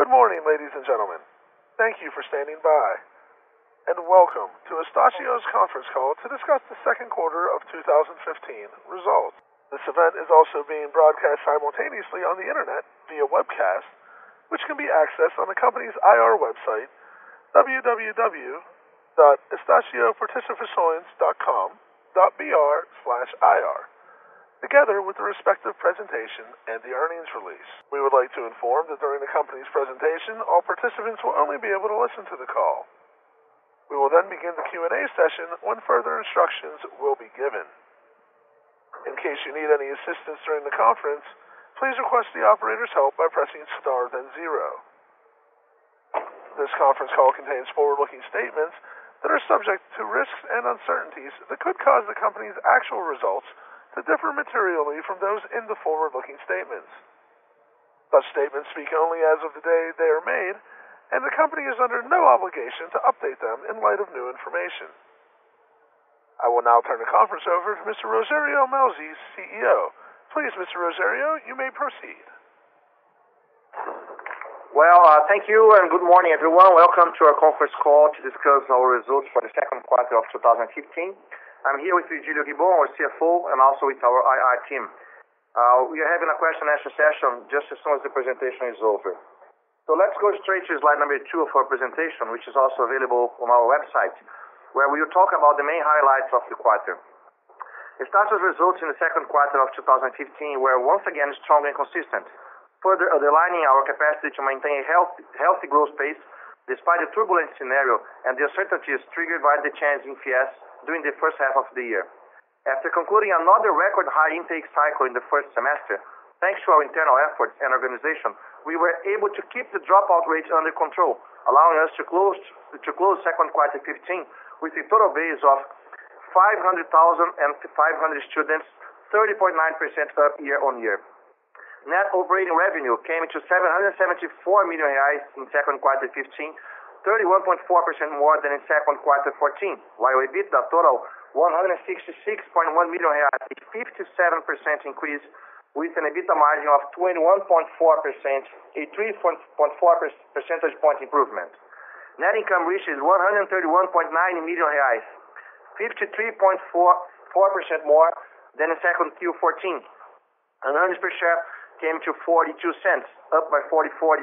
Good morning, ladies and gentlemen. Thank you for standing by, and welcome to Estacio's conference call to discuss the second quarter of 2015 results. This event is also being broadcast simultaneously on the internet via webcast, which can be accessed on the company's IR website, www.estacioparticipações.com.br/ir, together with the respective presentation and the earnings release. We would like to inform that during the company's presentation, all participants will only be able to listen to the call. We will then begin the Q&A session when further instructions will be given. In case you need any assistance during the conference, please request the operator's help by pressing star then 0. This conference call contains forward-looking statements that are subject to risks and uncertainties that could cause the company's actual results to differ materially from those in the forward-looking statements. Such statements speak only as of the day they are made, and the company is under no obligation to update them in light of new information. I will now turn the conference over to Mr. Rosario Melzi, CEO. Please, Mr. Rosario, you may proceed. Thank you and good morning, everyone. Welcome to our conference call to discuss our results for the second quarter of 2015. I'm here with Virgilio Gibbon, our CFO, and also with our IR team. We are having a question and answer session just as soon as the presentation is over. So let's go straight to slide number 2 of our presentation, which is also available on our website, where we will talk about the main highlights of the quarter. Estacio's results in the second quarter of 2015 were once again strong and consistent, further underlining our capacity to maintain a healthy growth pace despite the turbulent scenario and the uncertainties triggered by the change in FIES during the first half of the year. After concluding another record high intake cycle in the first semester, thanks to our internal efforts and organization, we were able to keep the dropout rate under control, allowing us to close second quarter 15 with a total base of 500,500 students, 30.9% up year on year. Net operating revenue came to 774 million reais in second quarter 15, 31.4% more than in second quarter 14, while EBITDA total 166.1 million reais, a 57% increase with an EBITDA margin of 21.4%, a 3.4 percentage point improvement. Net income reaches 131.9 million reais, 53.4% more than in second Q14, and earnings per share came to 42 cents, up by 40.8%.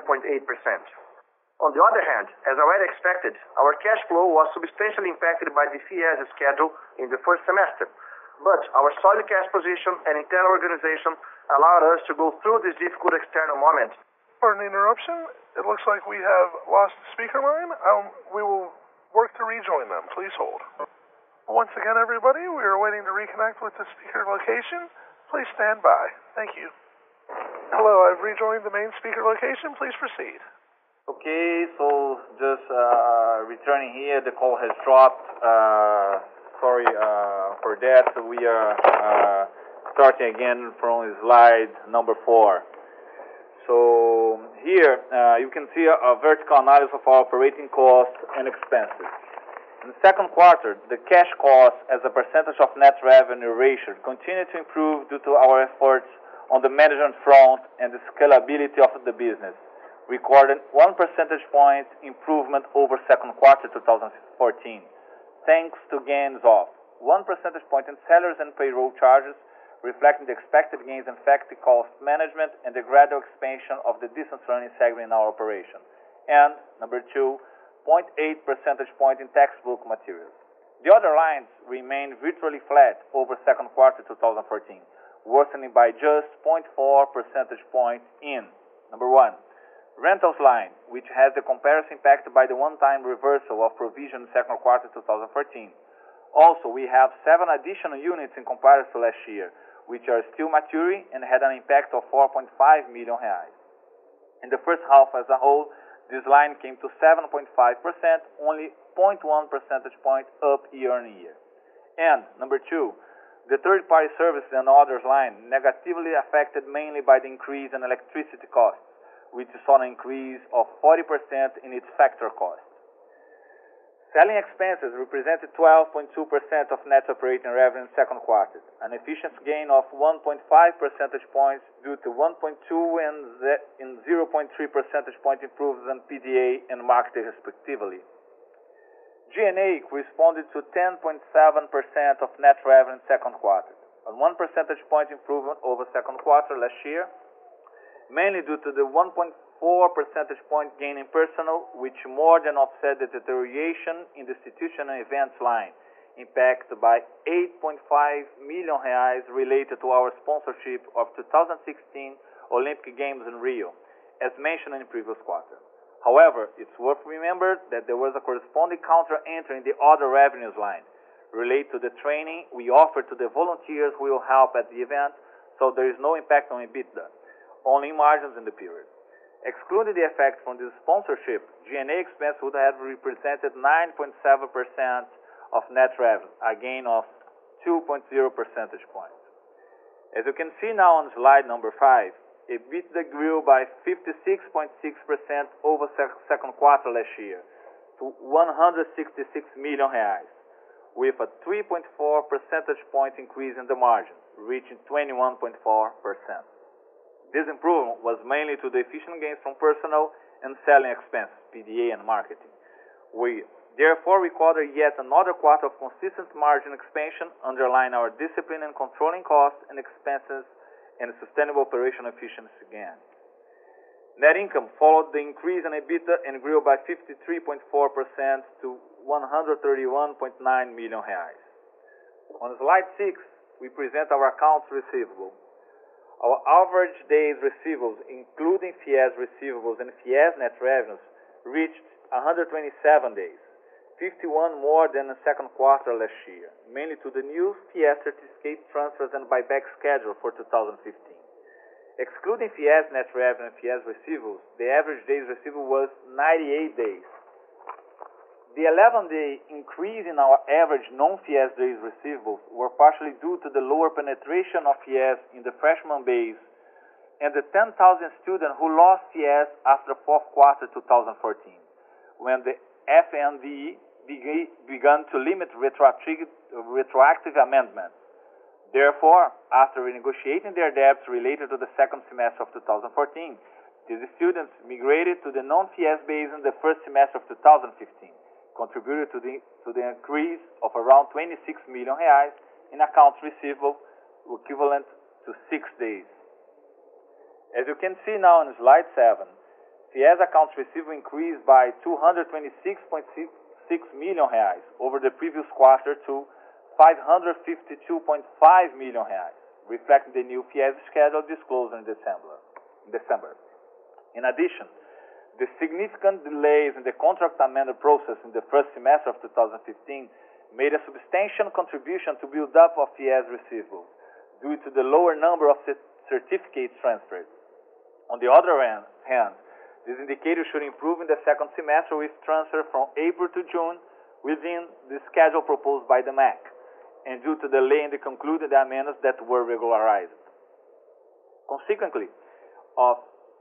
On the other hand, as already expected, our cash flow was substantially impacted by the FIES schedule in the first semester, but our solid cash position and internal organization allowed us to go through this difficult external moment. Pardon the interruption. It looks like we have lost the speaker line. We will work to rejoin them. Please hold. Once again, everybody, we are waiting to reconnect with the speaker location. Please stand by. Thank you. Hello, I've rejoined the main speaker location. Please proceed. Okay, so just returning here, the call has dropped. Sorry for that. We are starting again from slide number 4. So here you can see a vertical analysis of our operating costs and expenses. In the second quarter, the cash cost as a percentage of net revenue ratio continued to improve due to our efforts on the management front and the scalability of the business, recorded 1 percentage point improvement over second quarter 2014, thanks to gains of 1 percentage point in salaries and payroll charges, reflecting the expected gains in effective cost management and the gradual expansion of the distance learning segment in our operation, and number 2, 0.8 percentage point in textbook materials. The other lines remained virtually flat over second quarter 2014, worsening by just 0.4 percentage point in number 1, rentals line, which has the comparison impacted by the one-time reversal of provision in second quarter 2014. Also, we have 7 additional units in comparison to last year, which are still maturing and had an impact of 4.5 million reais. In the first half as a whole, this line came to 7.5%, only 0.1 percentage point up year on year. And number 2, the third-party services and others line negatively affected mainly by the increase in electricity costs, which saw an increase of 40% in its factor cost. Selling expenses represented 12.2% of net operating revenue in the second quarter, an efficiency gain of 1.5 percentage points due to 1.2 and 0.3 percentage point improvements in PDA and marketing respectively. G&A corresponded to 10.7% of net revenue in the second quarter, a 1 percentage point improvement over second quarter last year, mainly due to the 1.4 percentage point gain in personnel, which more than offset the deterioration in the institutional events line, impacted by 8.5 million reais related to our sponsorship of 2016 Olympic Games in Rio, as mentioned in the previous quarter. However, it's worth remembering that there was a corresponding counter entry in the other revenues line, related to the training we offered to the volunteers who will help at the event, so there is no impact on EBITDA, only margins in the period. Excluding the effect from this sponsorship, G&A expense would have represented 9.7% of net revenue, a gain of 2.0 percentage points. As you can see now on slide number 5, EBITDA grew by 56.6% over second quarter last year to 166 million reais, with a 3.4 percentage point increase in the margin, reaching 21.4%. This improvement was mainly to the efficient gains from personnel and selling expenses, PDA and marketing. We therefore recorded yet another quarter of consistent margin expansion, underlying our discipline in controlling costs and expenses and sustainable operational efficiency again. Net income followed the increase in EBITDA and grew by 53.4% to 131.9 million reais. On slide 6, we present our accounts receivable. Our average days receivables, including FIES receivables and FIES net revenues, reached 127 days, 51 more than the second quarter last year, mainly to the new FIES certificate transfers and buyback schedule for 2015. Excluding FIES net revenue and FIES receivables, the average days receivable was 98 days. The 11-day increase in our average non-FIES days receivables were partially due to the lower penetration of FIES in the freshman base and the 10,000 students who lost FIES after fourth quarter 2014, when the FNDE began to limit retroactive amendments. Therefore, after renegotiating their debts related to the second semester of 2014, these students migrated to the non-FIES base in the first semester of 2015. Contributed to the increase of around 26 million reais in accounts receivable, equivalent to 6 days. As you can see now on slide 7, FIES accounts receivable increased by 226.6 million reais over the previous quarter to 552.5 million reais, reflecting the new FIES schedule disclosed in December. In addition, the significant delays in the contract amendment process in the first semester of 2015 made a substantial contribution to build up of FIES receivables due to the lower number of certificates transferred. On the other hand, this indicator should improve in the second semester with transfer from April to June within the schedule proposed by the MEC, and due to delay in the concluded amendments that were regularized. Consequently, of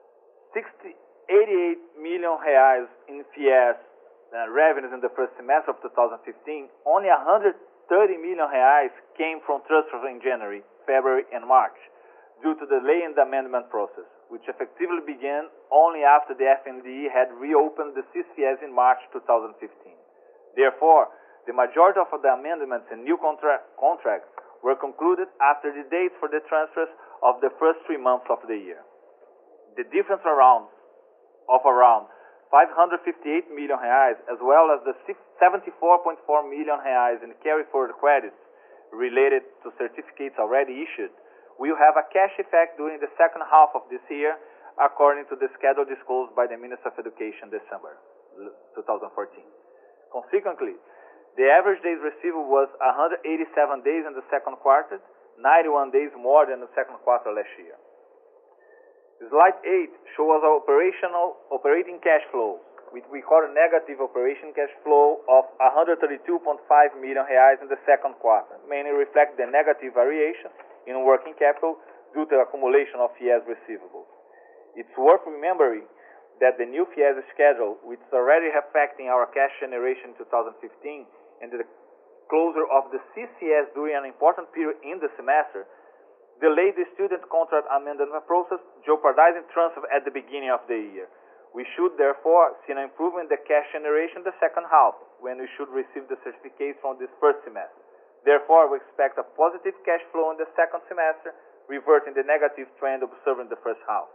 88 million reais in FIES revenues in the first semester of 2015, only 130 million reais came from transfers in January, February, and March, due to the delay in the amendment process, which effectively began only after the FNDE had reopened the CIS in March 2015. Therefore, the majority of the amendments and new contracts were concluded after the dates for the transfers of the first 3 months of the year. The difference of around 558 million reais, as well as the 74.4 million reais in carry-forward credits related to certificates already issued, will have a cash effect during the second half of this year, according to the schedule disclosed by the Minister of Education December 2014. Consequently, the average days receivable was 187 days in the second quarter, 91 days more than the second quarter last year. Slide 8 shows our operating cash flow. We recorded negative operation cash flow of 132.5 million reais in the second quarter, mainly reflect the negative variation in working capital due to accumulation of FIES receivables. It's worth remembering that the new FIES schedule, which is already affecting our cash generation in 2015, and the closure of the CCS during an important period in the semester, delayed the student contract amendment process, jeopardizing transfer at the beginning of the year. We should therefore see an improvement in the cash generation in the second half, when we should receive the certificates from this first semester. Therefore, we expect a positive cash flow in the second semester, reverting the negative trend observed in the first half.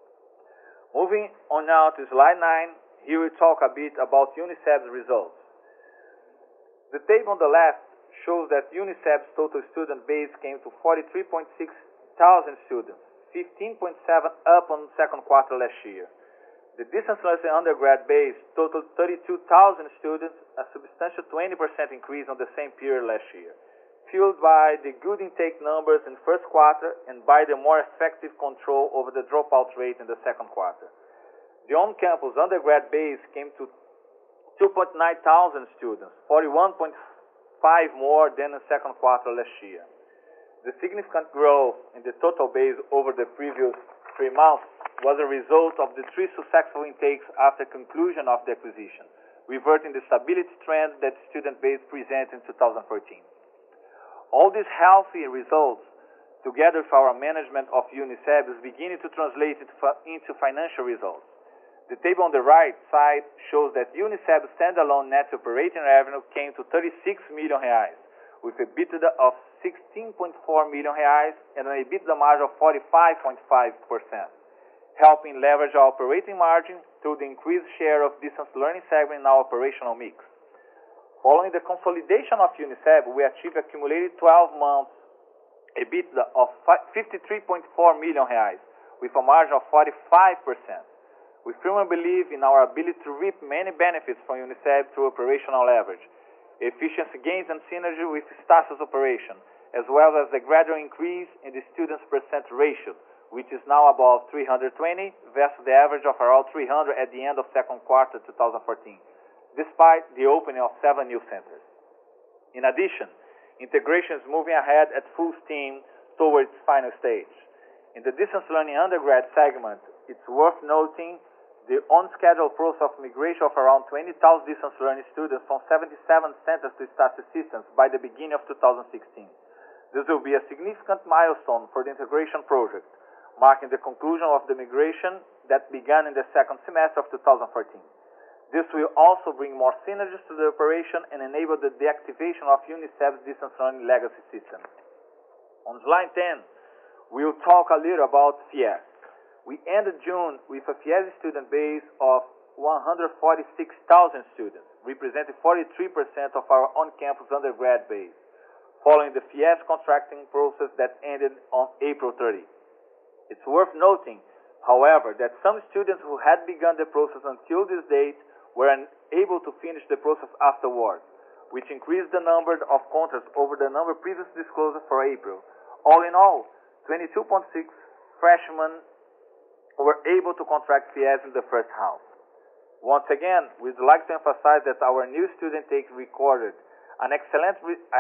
Moving on now to slide 9, here we talk a bit about UNICEF's results. The table on the left shows that UNICEF's total student base came to 43.6 thousand students, 15.7 up on the second quarter last year. The distance learning undergrad base totaled 32,000 students, a substantial 20% increase on the same period last year, fueled by the good intake numbers in first quarter and by the more effective control over the dropout rate in the second quarter. The on-campus undergrad base came to 2.9 thousand students, 41.5 more than the second quarter last year. The significant growth in the total base over the previous 3 months was a result of the 3 successful intakes after conclusion of the acquisition, reverting the stability trend that the student base presented in 2014. All these healthy results, together with our management of UNICEF, is beginning to translate into financial results. The table on the right side shows that UNICEF's standalone net operating revenue came to 36 million reais, with a EBITDA of 16.4 million reais and an EBITDA margin of 45.5%, helping leverage our operating margin through the increased share of distance learning segment in our operational mix. Following the consolidation of UNICEF, we achieved accumulated 12 months EBITDA of 53.4 million reais, with a margin of 45%. We firmly believe in our ability to reap many benefits from UNICEF through operational leverage, efficiency gains and synergy with Stacio's operation, as well as the gradual increase in the students' percent ratio, which is now above 320 versus the average of around 300 at the end of second quarter 2014, despite the opening of 7 new centers. In addition, integration is moving ahead at full steam towards its final stage. In the distance learning undergrad segment, it's worth noting the on-schedule process of migration of around 20,000 distance learning students from 77 centers to Stacio systems by the beginning of 2016. This will be a significant milestone for the integration project, marking the conclusion of the migration that began in the second semester of 2014. This will also bring more synergies to the operation and enable the deactivation of UNICEF's distance learning legacy system. On slide 10, we'll talk a little about FIES. We ended June with a FIES student base of 146,000 students, representing 43% of our on-campus undergrad base, following the FIES contracting process that ended on April 30. It's worth noting, however, that some students who had begun the process until this date were unable to finish the process afterwards, which increased the number of contracts over the number previously disclosed for April. All in all, 22.6 freshmen were able to contract FIES in the first half. Once again, we'd like to emphasize that our new student intake recorded an excellent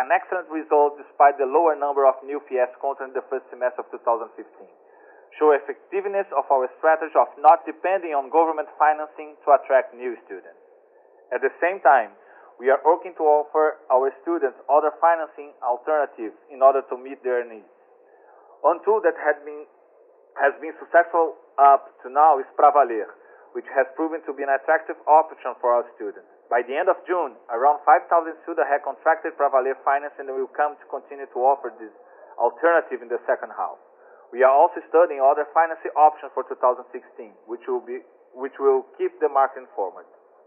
result despite the lower number of new FIES contracts in the first semester of 2015, show effectiveness of our strategy of not depending on government financing to attract new students. At the same time, we are working to offer our students other financing alternatives in order to meet their needs. One tool that has been successful up to now is Pravaler, which has proven to be an attractive option for our students. By the end of June, around 5,000 students had contracted Pravaler finance and will come to continue to offer this alternative in the second half. We are also studying other financing options for 2016, which will keep the market informed.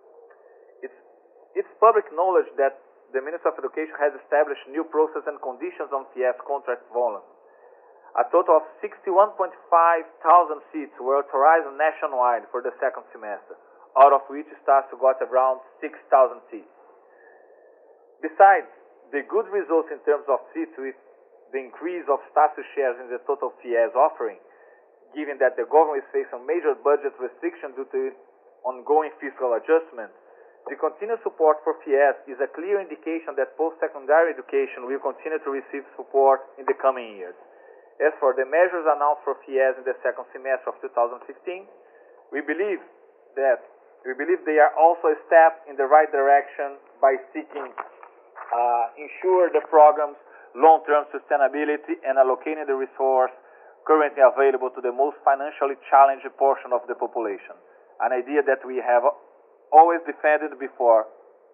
It's public knowledge that the Ministry of Education has established new processes and conditions on FIES contract volume. A total of 61.5 thousand seats were authorized nationwide for the second semester, out of which Stacio got around 6,000 seats. Besides the good results in terms of seats with the increase of Stacio shares in the total FIES offering, given that the government is facing major budget restrictions due to ongoing fiscal adjustments, the continued support for FIES is a clear indication that post-secondary education will continue to receive support in the coming years. As for the measures announced for FIES in the second semester of 2015, we believe that we believe they are also a step in the right direction by seeking ensure the program's long-term sustainability and allocating the resource currently available to the most financially challenged portion of the population. An idea that we have always defended before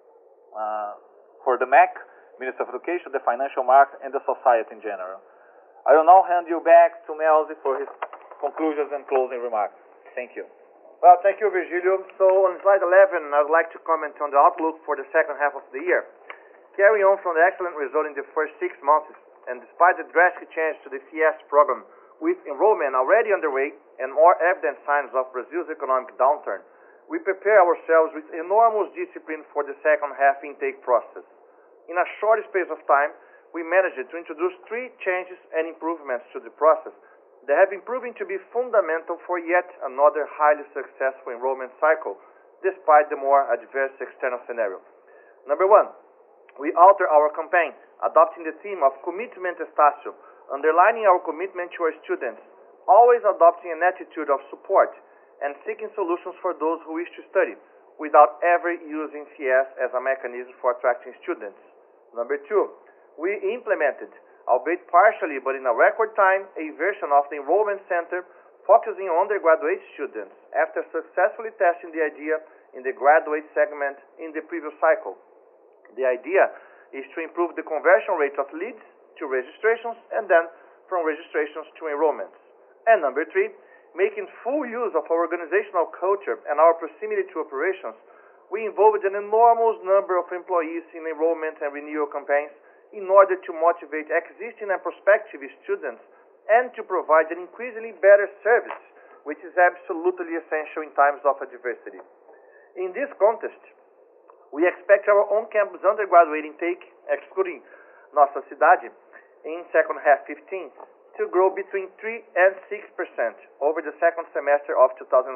for the MEC, Minister of Education, the financial market, and the society in general. I will now hand you back to Melzi for his conclusions and closing remarks. Thank you. Well, thank you, Virgilio. So on slide 11, I would like to comment on the outlook for the second half of the year. Carrying on from the excellent result in the first 6 months, and despite the drastic change to the FIES program, with enrollment already underway and more evident signs of Brazil's economic downturn, we prepare ourselves with enormous discipline for the second half intake process. In a short space of time, we managed to introduce 3 changes and improvements to the process that have been proven to be fundamental for yet another highly successful enrollment cycle, despite the more adverse external scenario. Number 1, we alter our campaign, adopting the theme of Commitment Estácio, underlining our commitment to our students, always adopting an attitude of support and seeking solutions for those who wish to study, without ever using FIES as a mechanism for attracting students. Number 2, we implemented, albeit partially but in a record time, a version of the enrollment center focusing on undergraduate students after successfully testing the idea in the graduate segment in the previous cycle. The idea is to improve the conversion rate of leads to registrations and then from registrations to enrollments. And number 3, making full use of our organizational culture and our proximity to operations, we involved an enormous number of employees in enrollment and renewal campaigns in order to motivate existing and prospective students and to provide an increasingly better service, which is absolutely essential in times of adversity. In this context, we expect our on-campus undergraduate intake, excluding Nossa Cidade, in second half 15, to grow between 3 and 6% over the second semester of 2014.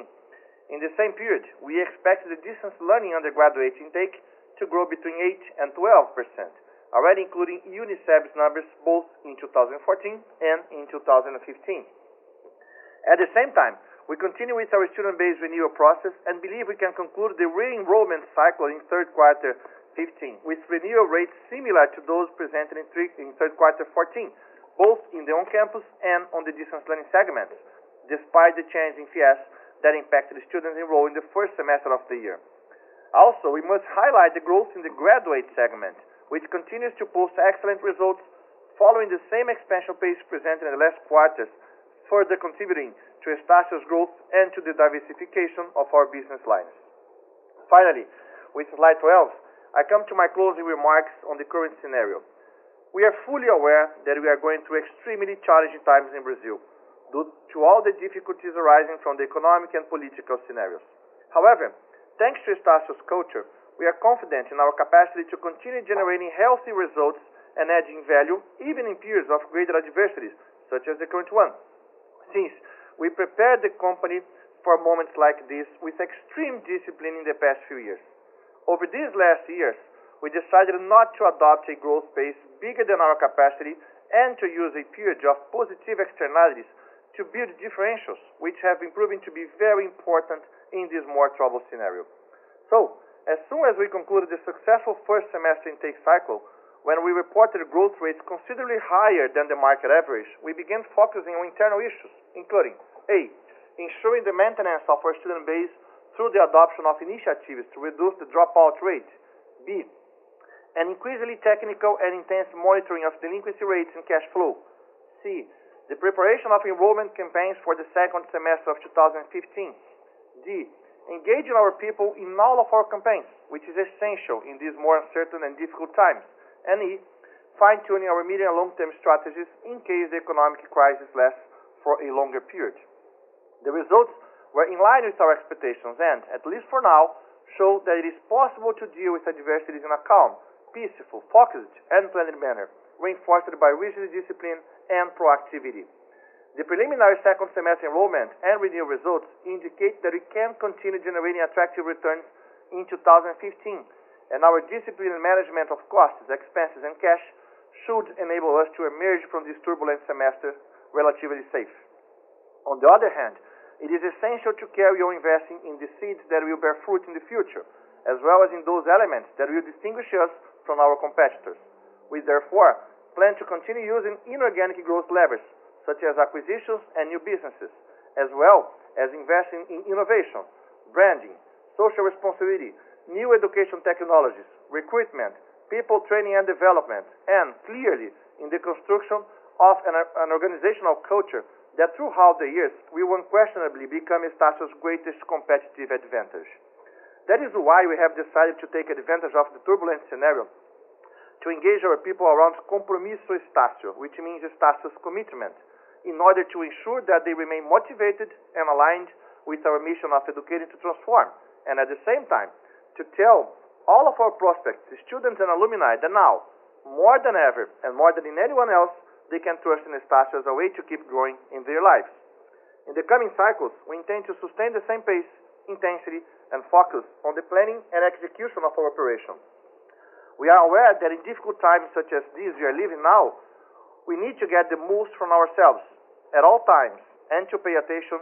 In the same period, we expect the distance learning undergraduate intake to grow between 8 and 12%, already including UNICEF's numbers both in 2014 and in 2015. At the same time, we continue with our student-based renewal process and believe we can conclude the re-enrollment cycle in third quarter 15 with renewal rates similar to those presented in third quarter 14, both in the on-campus and on the distance learning segments, despite the change in FIES that impacted the students enrolled in the first semester of the year. Also, we must highlight the growth in the graduate segment, which continues to post excellent results following the same expansion pace presented in the last quarters, further contributing to Estácio's growth and to the diversification of our business lines. Finally, with slide 12, I come to my closing remarks on the current scenario. We are fully aware that we are going through extremely challenging times in Brazil, due to all the difficulties arising from the economic and political scenarios. However, thanks to Estácio's culture, we are confident in our capacity to continue generating healthy results and adding value even in periods of greater adversities, such as the current one, since we prepared the company for moments like this with extreme discipline in the past few years. Over these last years, we decided not to adopt a growth pace bigger than our capacity and to use a period of positive externalities to build differentials, which have been proven to be very important in this more troubled scenario. So, as soon as we concluded the successful first semester intake cycle, when we reported growth rates considerably higher than the market average, we began focusing on internal issues, including A, ensuring the maintenance of our student base through the adoption of initiatives to reduce the dropout rate. B, an increasingly technical and intense monitoring of delinquency rates and cash flow. C, the preparation of enrollment campaigns for the second semester of 2015. D, engaging our people in all of our campaigns, which is essential in these more uncertain and difficult times. And E, fine-tuning our medium and long-term strategies in case the economic crisis lasts for a longer period. The results were in line with our expectations and, at least for now, show that it is possible to deal with adversities in a calm, peaceful, focused, and planned manner, reinforced by rigid discipline and proactivity. The preliminary second semester enrollment and renewal results indicate that we can continue generating attractive returns in 2015, and our disciplined management of costs, expenses, and cash should enable us to emerge from this turbulent semester relatively safe. On the other hand, it is essential to carry on investing in the seeds that will bear fruit in the future, as well as in those elements that will distinguish us from our competitors. We therefore plan to continue using inorganic growth levers, such as acquisitions and new businesses, as well as investing in innovation, branding, social responsibility, new education technologies, recruitment, people training and development, and clearly in the construction of an organizational culture that throughout the years will unquestionably become Estacio's greatest competitive advantage. That is why we have decided to take advantage of the turbulent scenario to engage our people around Compromisso Estácio, which means Estacio's commitment, in order to ensure that they remain motivated and aligned with our mission of educating to transform, and at the same time, to tell all of our prospects, students and alumni that now, more than ever, and more than in anyone else, they can trust in Estácio as a way to keep growing in their lives. In the coming cycles, we intend to sustain the same pace, intensity, and focus on the planning and execution of our operation. We are aware that in difficult times such as these we are living now, we need to get the most from ourselves at all times and to pay attention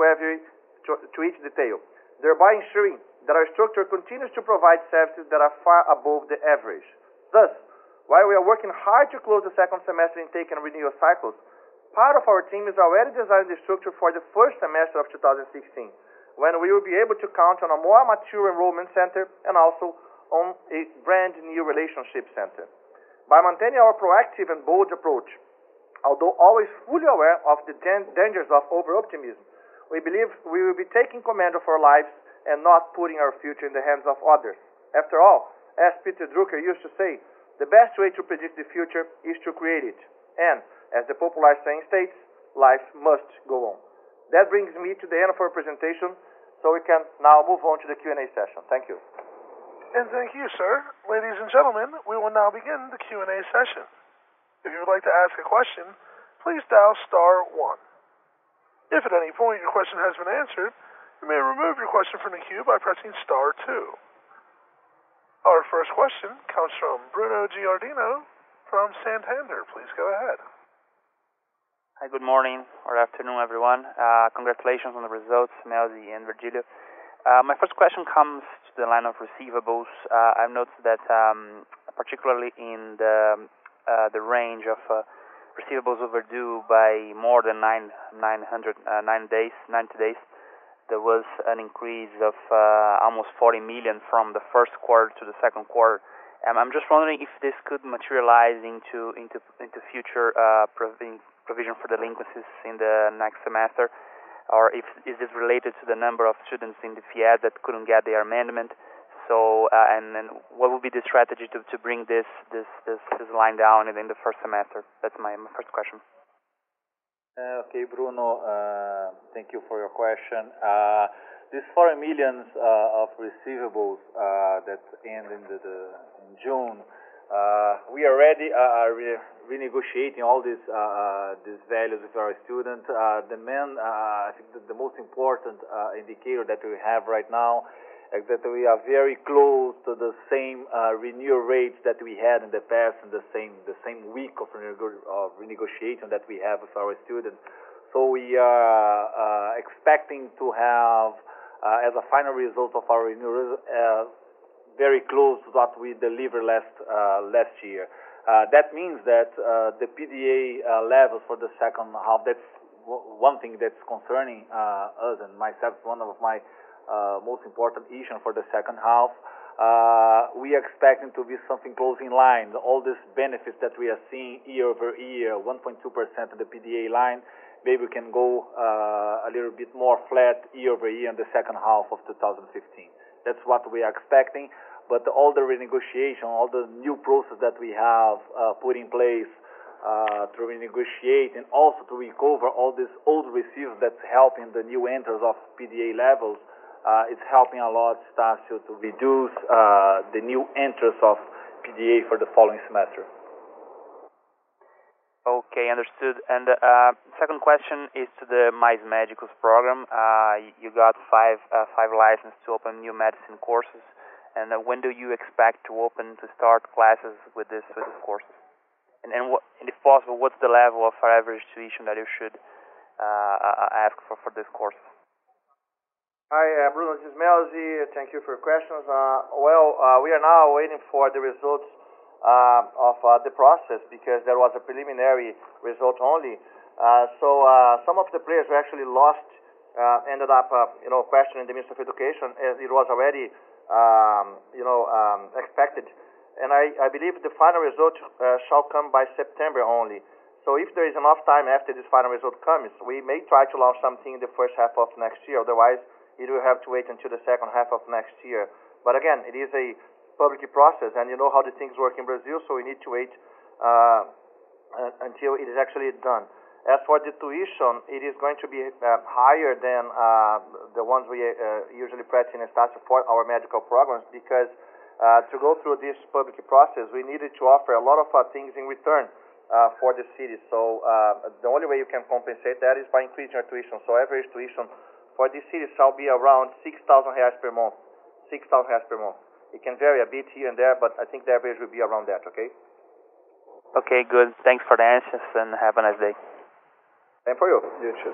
to each detail, thereby ensuring that our structure continues to provide services that are far above the average. Thus, while we are working hard to close the second semester intake and renewal cycles, part of our team is already designing the structure for the first semester of 2016, when we will be able to count on a more mature enrollment center and also on a brand new relationship center. By maintaining our proactive and bold approach, although always fully aware of the dangers of over-optimism, we believe we will be taking command of our lives and not putting our future in the hands of others. After all, as Peter Drucker used to say, the best way to predict the future is to create it. And, as the popular saying states, life must go on. That brings me to the end of our presentation, so we can now move on to the Q&A session. Thank you. And thank you, sir. Ladies and gentlemen, we will now begin the Q&A session. If you would like to ask a question, please dial star 1. If at any point your question has been answered, you may remove your question from the queue by pressing star 2. Our first question comes from Bruno Giardino from Santander. Please go ahead. Hi, good morning or afternoon, everyone. Congratulations on the results, Melzi and Virgilio. My first question comes to the line of receivables. I've noticed that particularly in the range of receivables overdue by more than 90 days, there was an increase of almost 40 million from the first quarter to the second quarter. I'm just wondering if this could materialize into future provision for delinquencies in the next semester, or is this related to the number of students in the FIED that couldn't get their amendment? So, and what would be the strategy to bring this line down in the first semester? That's my first question. Okay, Bruno, thank you for your question. These 4 million of receivables that end in June, we already are renegotiating all these values with our students. I think the most important indicator that we have right now is that we are very close to the same renewal rates that we had in the past, and the same week of renegotiation that we have with our students. So we are expecting to have, as a final result of our renewal, very close to what we delivered last year. That means that the PDA levels for the second half, that's one thing that's concerning us and myself, one of my most important issue for the second half. We are expecting to be something close in line. All these benefits that we are seeing year over year, 1.2% of the PDA line, maybe we can go a little bit more flat year over year in the second half of 2015. That's what we are expecting. But all the renegotiation, all the new process that we have put in place to renegotiate and also to recover all these old receivables that's helping the new enters of PDA levels, it's helping a lot Estácio to reduce the new enters of PDA for the following semester. Okay, understood. And second question is to the Mais Médicos program. You got five licenses to open new medicine courses. And when do you expect to start classes with these courses? And if possible, what's the level of average tuition that you should ask for this course? Hi, Bruno. This is Melzi. Thank you for your questions. We are now waiting for the results of the process because there was a preliminary result only. Some of the players who actually lost ended up, questioning the Minister of Education, as it was already, expected. And I believe the final result shall come by September only. So if there is enough time after this final result comes, we may try to launch something in the first half of next year. Otherwise, it will have to wait until the second half of next year. But again, it is a public process, and you know how the things work in Brazil, so we need to wait until it is actually done. As for the tuition, it is going to be higher than the ones we usually practice in Estácio for our medical programs, because to go through this public process, we needed to offer a lot of things in return for the city. So the only way you can compensate that is by increasing your tuition. So average tuition for this city shall be around 6,000 reais per month. 6,000 reais per month. It can vary a bit here and there, but I think the average will be around that, okay? Okay, good. Thanks for the answers, and have a nice day. Same for you. You too.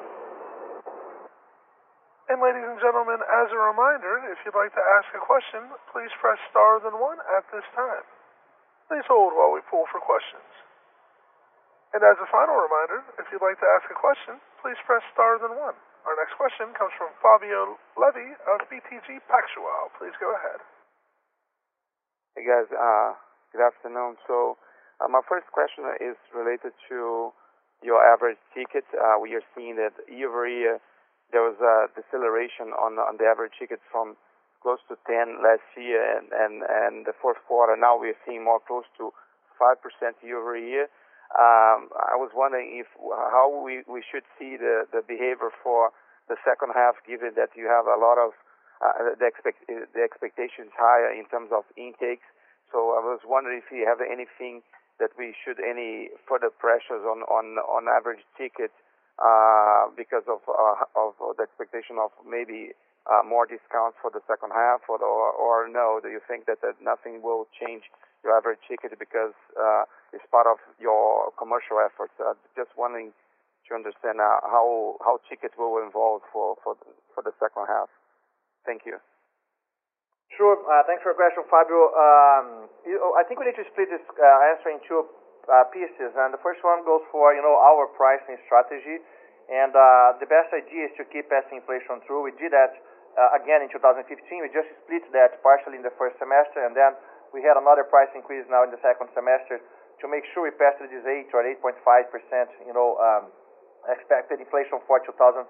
And ladies and gentlemen, as a reminder, if you'd like to ask a question, please press star then one at this time. Please hold while we pull for questions. And as a final reminder, if you'd like to ask a question, please press star then one. Our next question comes from Fabio Levy of BTG Pactual. Please go ahead. Hey guys, good afternoon. So my first question is related to your average ticket. We are seeing that year over year there was a deceleration on the average ticket from close to 10 last year and the fourth quarter. Now we are seeing more close to 5% year over year. I was wondering how we should see the behavior for the second half, given that you have a lot of the expectations higher in terms of intakes. So I was wondering if you have anything that we should any further pressures on average ticket because of the expectation of maybe more discounts for the second half, or no? Do you think that nothing will change your average ticket because it's part of your commercial efforts? Just wondering to understand how tickets will evolve for the second half. Thank you. Sure. Thanks for your question, Fabio. I think we need to split this answer in two pieces, and the first one goes for our pricing strategy, and the best idea is to keep passing inflation through. We did that again in 2015. We just split that partially in the first semester, and then we had another price increase now in the second semester to make sure we passed this 8 or 8.5% expected inflation for 2015.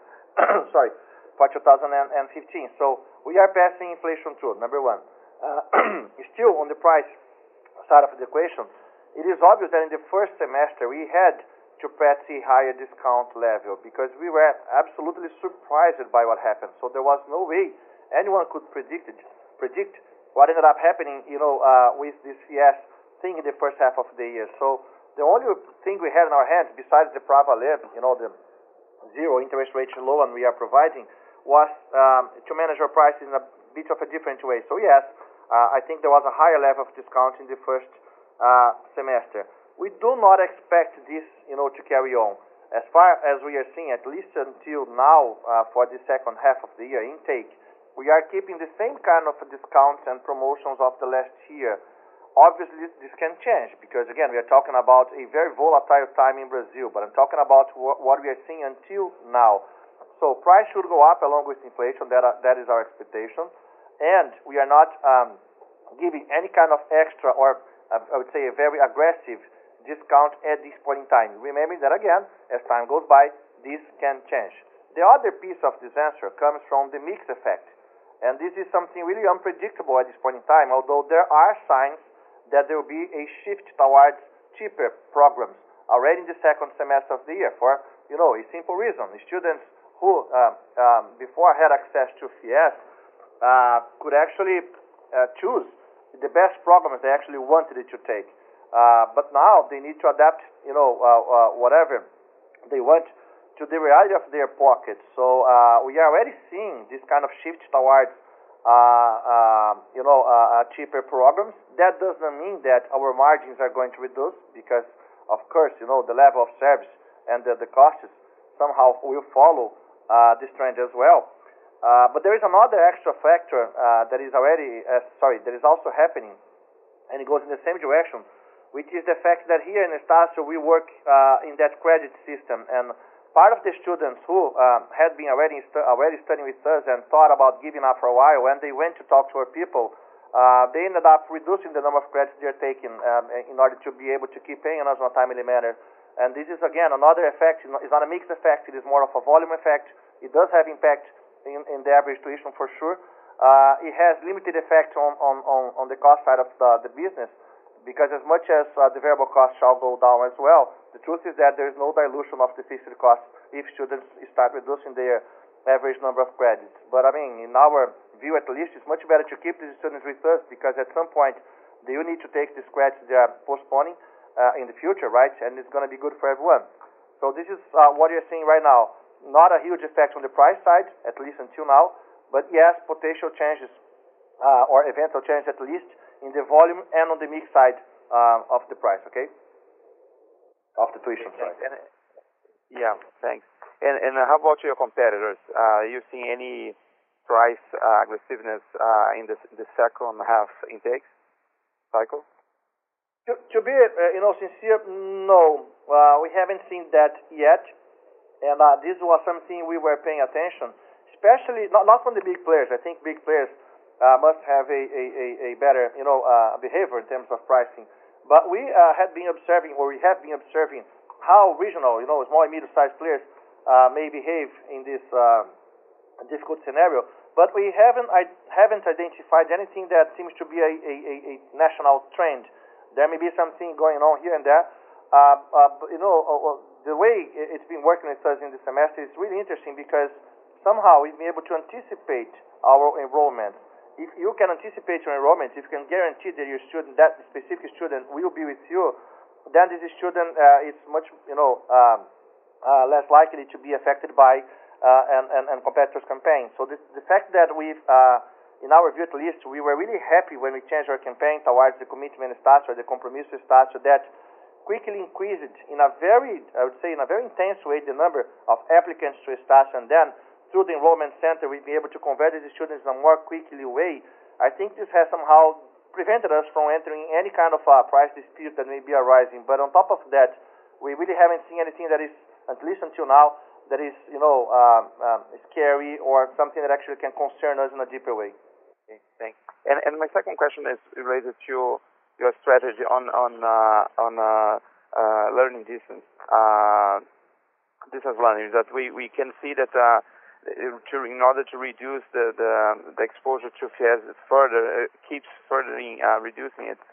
So we are passing inflation through, number one. Still on the price side of the equation, it is obvious that in the first semester we had to practice a higher discount level because we were absolutely surprised by what happened. So there was no way anyone could predict what ended up happening, with this FIES thing in the first half of the year. So the only thing we had in our hands, besides the Pravaler, the zero interest rate loan we are providing, was to manage our prices in a bit of a different way. So yes, I think there was a higher level of discount in the first semester. We do not expect this, to carry on. As far as we are seeing, at least until now, for the second half of the year intake, we are keeping the same kind of discounts and promotions of the last year. Obviously, this can change because, again, we are talking about a very volatile time in Brazil, but I'm talking about what we are seeing until now. So price should go up along with inflation. That is our expectation. And we are not giving any kind of extra or, I would say, a very aggressive discount at this point in time. Remembering that, again, as time goes by, this can change. The other piece of this answer comes from the mix effect. And this is something really unpredictable at this point in time, although there are signs that there will be a shift towards cheaper programs already in the second semester of the year for, a simple reason. The students who before had access to FIES could actually choose the best programs they actually wanted to take. But now they need to adapt, whatever they want to the reality of their pockets. So we are already seeing this kind of shift towards cheaper programs. That doesn't mean that our margins are going to reduce because, of course, the level of service and the costs somehow will follow this trend as well. But there is another extra factor that is also happening, and it goes in the same direction, which is the fact that here in Estácio we work in that credit system, and part of the students who had been already studying with us and thought about giving up for a while, when they went to talk to our people, they ended up reducing the number of credits they're taking in order to be able to keep paying us in a timely manner. And this is, again, another effect. It's not a mixed effect. It is more of a volume effect. It does have impact in the average tuition for sure. It has limited effect on the cost side of the business, because as much as the variable cost shall go down as well, the truth is that there is no dilution of the fixed costs if students start reducing their average number of credits. But I mean, in our view at least, it's much better to keep these students with us, because at some point they will need to take these credits they are postponing in the future, right? And it's going to be good for everyone. So this is what you're seeing right now. Not a huge effect on the price side, at least until now, but yes, potential changes or eventual changes at least in the volume and on the mix side of the price, okay? Of the tuition side. Yeah, thanks. And how about your competitors? Are you seeing any price aggressiveness in the second half intake cycle? To be sincere, no. We haven't seen that yet. And this was something we were paying attention, especially not from the big players. I think big players must have a better behavior in terms of pricing. But we have been observing how regional, small and medium-sized players may behave in this difficult scenario. But we haven't identified anything that seems to be a national trend. There may be something going on here and there. The way it's been working with us in the semester is really interesting, because somehow we've been able to anticipate our enrollment. If you can anticipate your enrollment, if you can guarantee that your student, that specific student, will be with you, then this student is much less likely to be affected by and competitors' campaigns. So the fact that we've in our view at least, we were really happy when we changed our campaign towards the commitment Estácio, or the compromisso Estácio, that quickly increased in a very intense way the number of applicants to Estácio, and then through the enrollment center we'd be able to convert these students in a more quickly way. I think this has somehow prevented us from entering any kind of price dispute that may be arising. But on top of that, we really haven't seen anything that is, at least until now, that is scary or something that actually can concern us in a deeper way. Okay, thanks. And my second question is related to your strategy on learning distance learning. That we can see that in order to reduce the exposure to FIES further, keeps furthering reducing it.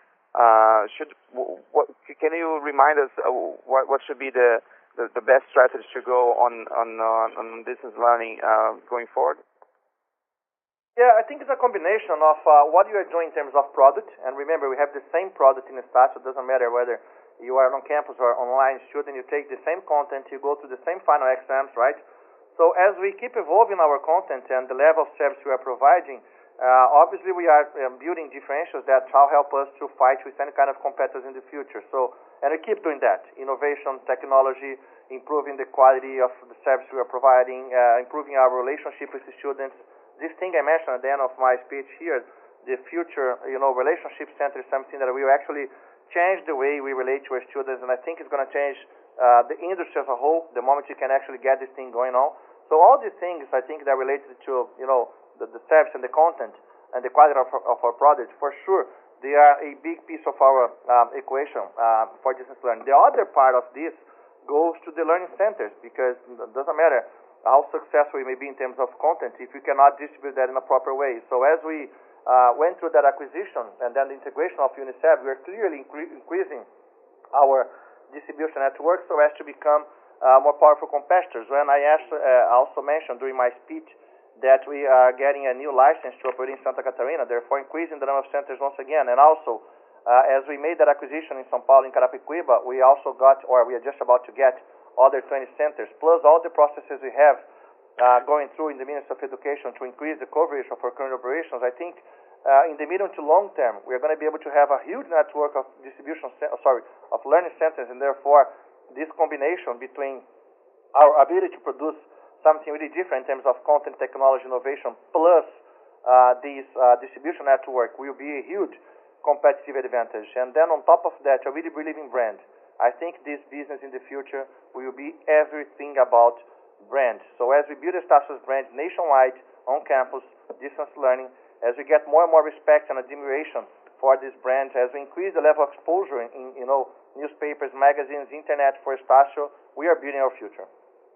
Can you remind us what should be the best strategy to go on distance learning going forward? Yeah, I think it's a combination of what you are doing in terms of product. And remember, we have the same product in Estácio. It doesn't matter whether you are on campus or online student. You take the same content. You go through the same final exams, right? So as we keep evolving our content and the level of service we are providing, obviously we are building differentials that shall help us to fight with any kind of competitors in the future. So, and we keep doing that. Innovation, technology, improving the quality of the service we are providing, improving our relationship with the students. This thing I mentioned at the end of my speech here, the future, relationship center is something that will actually change the way we relate to our students, and I think it's going to change the industry as a whole the moment you can actually get this thing going on. So all these things, I think, that are related to, the service and the content and the quality of our product, for sure, they are a big piece of our equation for distance learning. The other part of this goes to the learning centers, because it doesn't matter how successful we may be in terms of content if we cannot distribute that in a proper way. So as we went through that acquisition and then the integration of UNICEF, we are clearly increasing our distribution network so as to become more powerful competitors. When I also mentioned during my speech that we are getting a new license to operate in Santa Catarina, therefore increasing the number of centers once again. And also, as we made that acquisition in São Paulo, in Carapicuíba, we also got, or we are just about to get, other 20 centers, plus all the processes we have going through in the Ministry of Education to increase the coverage of our current operations. I think in the medium to long term, we are going to be able to have a huge network of of learning centers, and therefore this combination between our ability to produce something really different in terms of content technology innovation, plus this distribution network will be a huge competitive advantage. And then on top of that, I really believe in brand. I think this business in the future will be everything about brand. So as we build Estácio's brand nationwide, on campus, distance learning, as we get more and more respect and admiration for this brand, as we increase the level of exposure in newspapers, magazines, internet for Estácio, we are building our future.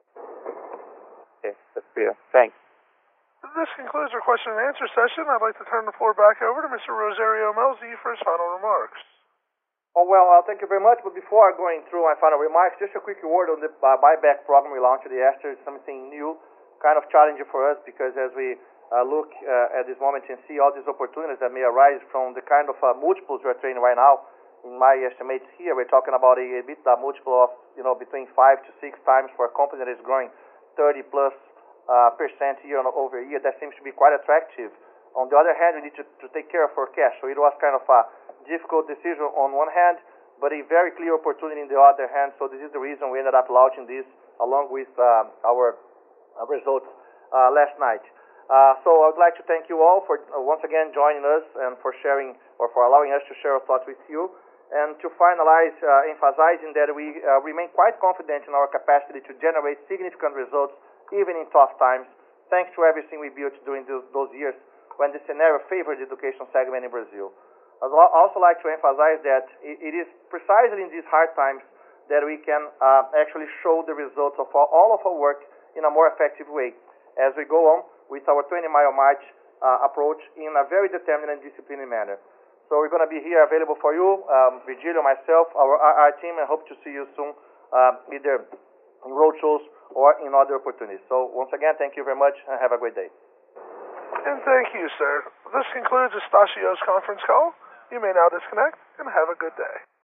Okay, that's clear. Thanks. This concludes our question and answer session. I'd like to turn the floor back over to Mr. Rosario Melzi for his final remarks. Oh, well, thank you very much. But before going through my final remarks, just a quick word on the buyback program we launched yesterday. It's something new, kind of challenging for us, because as we look at this moment and see all these opportunities that may arise from the kind of multiples we're trading right now, in my estimates here, we're talking about a EBITDA multiple of between 5 to 6 times for a company that is growing 30+% year-over-year. That seems to be quite attractive. On the other hand, we need to take care of our cash. So it was kind of a difficult decision on one hand, but a very clear opportunity in the other hand. So this is the reason we ended up launching this along with our results last night. So I would like to thank you all for once again joining us and for sharing or for allowing us to share our thoughts with you. And to finalize, emphasizing that we remain quite confident in our capacity to generate significant results even in tough times, thanks to everything we built during those years when the scenario favored the education segment in Brazil. I'd also like to emphasize that it is precisely in these hard times that we can actually show the results of all of our work in a more effective way as we go on with our 20-mile march approach in a very determined and disciplined manner. So we're going to be here available for you, Virgilio, myself, our team, and hope to see you soon, either in roadshows or in other opportunities. So once again, thank you very much and have a great day. And thank you, sir. This concludes Estácio's conference call. You may now disconnect and have a good day.